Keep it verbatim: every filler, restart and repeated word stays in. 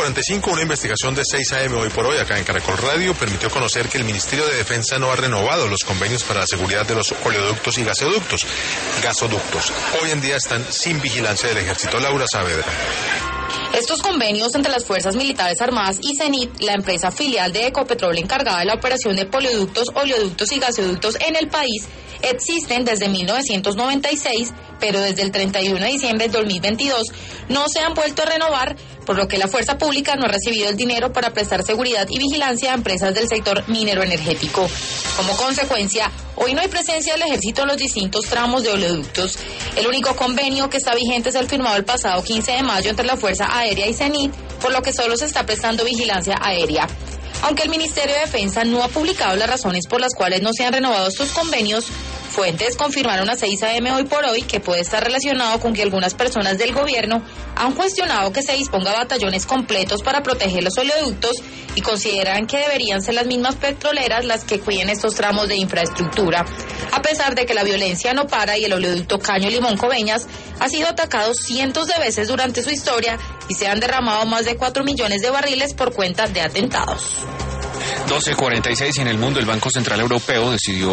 cuarenta y cinco, una investigación de seis a eme hoy por hoy acá en Caracol Radio permitió conocer que el Ministerio de Defensa no ha renovado los convenios para la seguridad de los oleoductos y gasoductos. Gasoductos. Hoy en día están sin vigilancia del Ejército. Laura Saavedra. Estos convenios entre las Fuerzas Militares Armadas y CENIT, la empresa filial de Ecopetrol encargada de la operación de polioductos, oleoductos y gasoductos en el país, existen desde mil novecientos noventa y seis, pero desde el treinta y uno de diciembre de dos mil veintidós no se han vuelto a renovar, por lo que la fuerza pública no ha recibido el dinero para prestar seguridad y vigilancia a empresas del sector minero energético. Como consecuencia, hoy no hay presencia del Ejército en los distintos tramos de oleoductos. El único convenio que está vigente es el firmado el pasado quince de mayo entre la Fuerza Aérea y CENIT, por lo que solo se está prestando vigilancia aérea. Aunque el Ministerio de Defensa no ha publicado las razones por las cuales no se han renovado estos convenios, fuentes confirmaron a seis a eme hoy por hoy que puede estar relacionado con que algunas personas del gobierno han cuestionado que se disponga batallones completos para proteger los oleoductos y consideran que deberían ser las mismas petroleras las que cuiden estos tramos de infraestructura. A pesar de que la violencia no para y el oleoducto Caño Limón Coveñas ha sido atacado cientos de veces durante su historia y se han derramado más de cuatro millones de barriles por cuenta de atentados. doce cuarenta y seis, en el mundo el Banco Central Europeo decidió